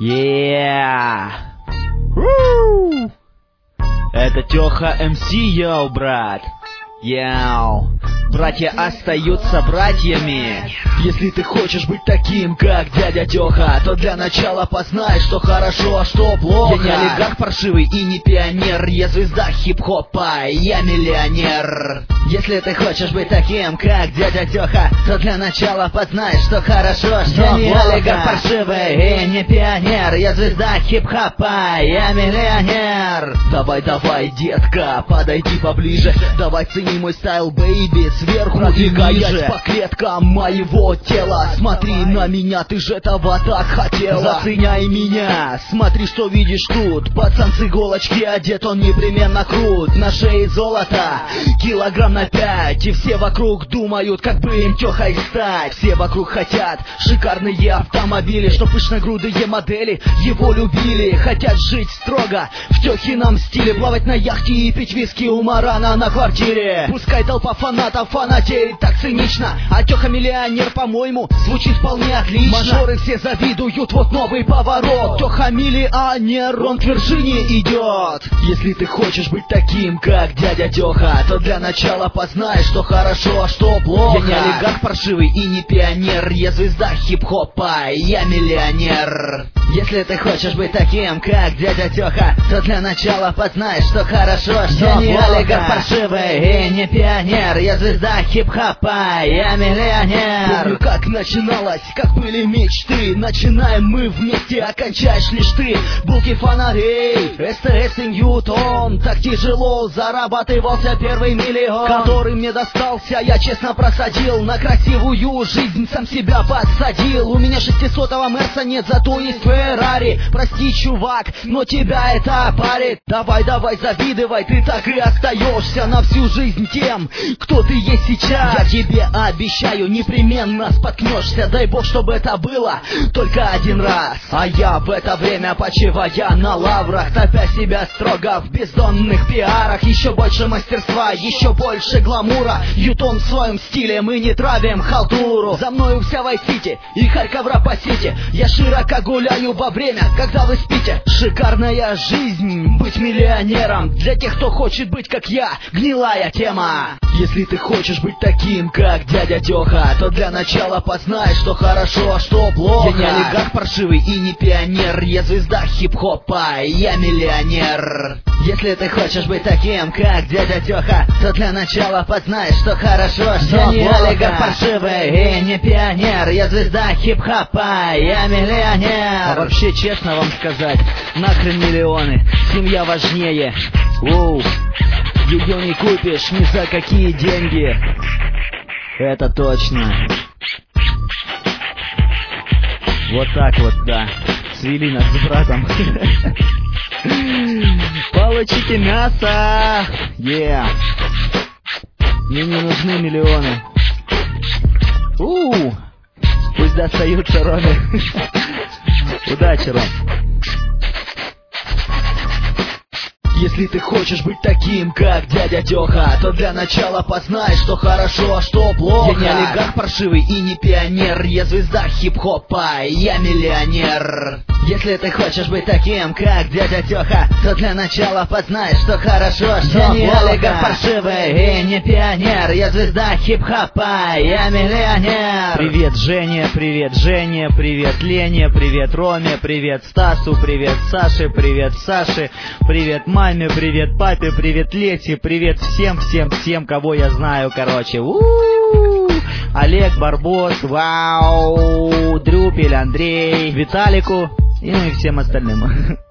Yeah! Woo! Это Тёха МС, йоу, брат. Йоу. Братья остаются братьями. Если ты хочешь быть таким, как дядя Тёха, то для начала познай, что хорошо, а что плохо. Я не олигарх паршивый и не пионер, я звезда хип-хопа, я миллионер. Если ты хочешь быть таким, как дядя Тёха, то для начала познай, что хорошо, что плохо. Я не олигарх паршивый и не пионер, я звезда хип-хопа, я миллионер. Давай, давай, детка, подойди поближе, давай цени мой стайл, бэйби, сверху двигаясь по клеткам моего тела. Смотри на меня, ты же этого так хотела. Заценяй меня, смотри, что видишь тут. Пацан с иголочки одет, он непременно крут. На шее золото, килограмм на 5. И все вокруг думают, как бы им Тёхой стать. Все вокруг хотят шикарные автомобили, что пышногрудые модели его любили. Хотят жить строго в Тёхином стиле, плавать на яхте и пить виски у Марана на квартире. Пускай толпа фанатов фанатеет так цинично, а Тёха миллионер, по-моему, звучит вполне отлично. Мажоры все завидуют, вот новый поворот. Тёха миллионер, он к вершине идет. Если ты хочешь быть таким, как дядя Тёха, то для начала познай, что хорошо, а что плохо. Я не олигарх паршивый и не пионер, я звезда хип-хопа, я миллионер. Если ты хочешь быть таким, как дядя Тёха, то для начала познай, что хорошо, что я не олигарх паршивый и не пионер, я звезда хип-хопа, я миллионер. Помню, как начиналось, как были мечты. Начинаем мы вместе, окончаешь лишь ты. Булки фонарей, СТС и Ньютон. Так тяжело зарабатывался первый миллион, который мне достался, я честно просадил. На красивую жизнь сам себя подсадил. У меня 600-го Мерса нет, зато есть Феррари. Прости, чувак, но тебя это парит. Давай, давай, завидовай, ты так и остаешься на всю жизнь тем, кто ты есть сейчас. Я тебе обещаю, непременно споткнешься. Дай бог, чтобы это было только один раз. А я в это время, почивая на лаврах, топя себя строго в бездонных пиарах. Еще больше мастерства, еще больше гламура. Ютон в своем стиле, мы не травим халтуру. За мною вся Вайс-Сити и Харьков Рапа-Сити. Я широко гуляю во время, когда вы спите. Шикарная жизнь, быть миллионером. Для тех, кто хочет быть как я, гнилая тема. Если ты хочешь быть таким, как дядя Тёха, то для начала познай, что хорошо, а что плохо. Я не олигарх паршивый и не пионер, я звезда хип-хопа, я миллионер. Если ты хочешь быть таким, как дядя Тёха, то для начала познай, что хорошо, что я не олигарх паршивый и не пионер, я звезда хип-хопа, я миллионер. А вообще, честно вам сказать, нахрен миллионы, семья важнее. Воу. Ее не купишь ни за какие деньги. Это точно. Вот так вот, да. Свели нас с братом. Получите мясо. Мне не нужны миллионы. Пусть достаются Роме. Удачи, Ром. Если ты хочешь быть таким, как дядя Тёха, то для начала познай, что хорошо, а что плохо. Я не олигарх паршивый и не пионер, я звезда хип-хопа, я миллионер. Если ты хочешь быть таким, как дядя Тёха, то для начала познай, что хорошо, что я не олигарх паршивый и не пионер, я звезда хип-хопа, я миллионер. Привет, Женя, привет, Женя, привет, Лене, привет, Роме, привет, Стасу, привет, Саше, привет, Саше, привет, маме, привет, папе, привет, Лесе, привет всем, кого я знаю, короче. Олег, Барбос, Вау, Дрюпель, Андрей, Виталику и всем остальным.